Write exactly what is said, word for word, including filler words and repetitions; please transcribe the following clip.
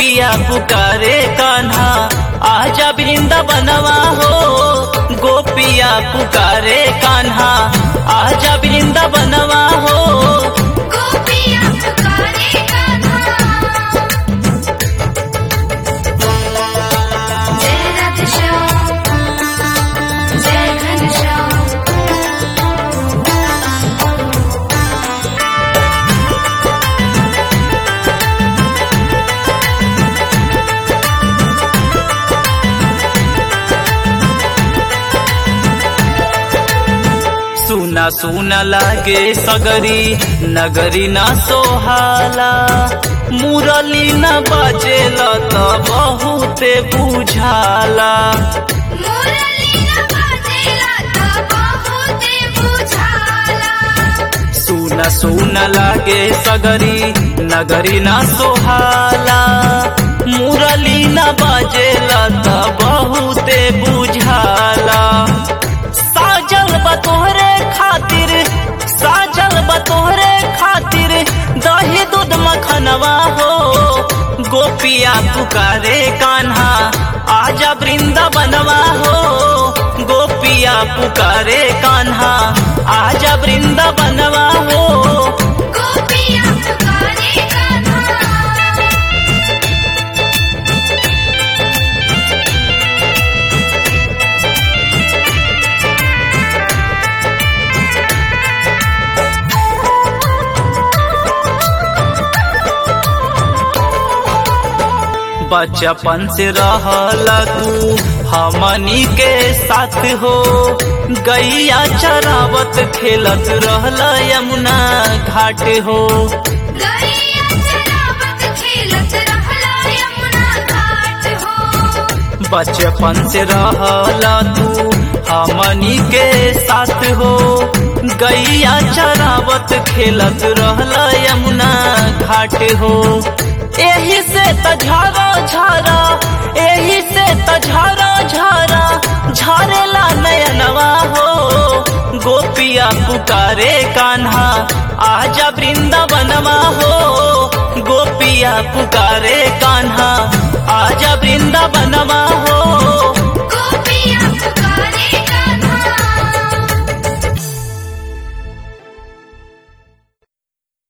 गोपिया पुकारे कान्हा आजा वृंदावनवा हो। गोपिया पुकारे कान्हा आजा वृंदावनवा हो। गोपिया पुकारे कान्हा। जय राधे श्याम, जय घनश्याम। सुना सुना लागे सगरी नगरी ना सोहाला। मुरली न बजेला त बहुते बुझाला। मुरली न बजेला त बहुते बुझाला। सुना सुना लागे सगरी नगरी ना सोहाला। मुरली न बजेला त बहुते बुझाला। साजल बतोहरे खातिर, साजल बतोहरे खातिर दही दूध मखनवा हो। गोपिया पुकारे कान्हा आजा वृंदावनवा हो। गोपिया पुकारे कान्हा आजा वृंदावनवा हो। गोपिया पुकारे कान्हा। बचपन से रहला तू हमनी के साथ हो। गैया चरावत खेलत रहला यमुना घाट हो। गैया चरावत खेलत रहला यमुना घाट हो। बचपन से रहला तू हमनी के साथ हो। गैया चरावत खेलत रहला यमुना घाट हो। एही से तझारा झारा, एही से तझारा झारा झारेला नयनवा हो। गोपिया पुकारे कान्हा आजा वृंदावनवा हो। गोपिया पुकारे कान्हा आजा वृंदावनवा हो।